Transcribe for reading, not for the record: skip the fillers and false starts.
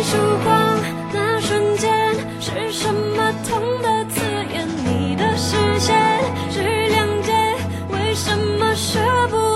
曙光那瞬间，是什么痛的刺眼？你的视线是两截，为什么舍不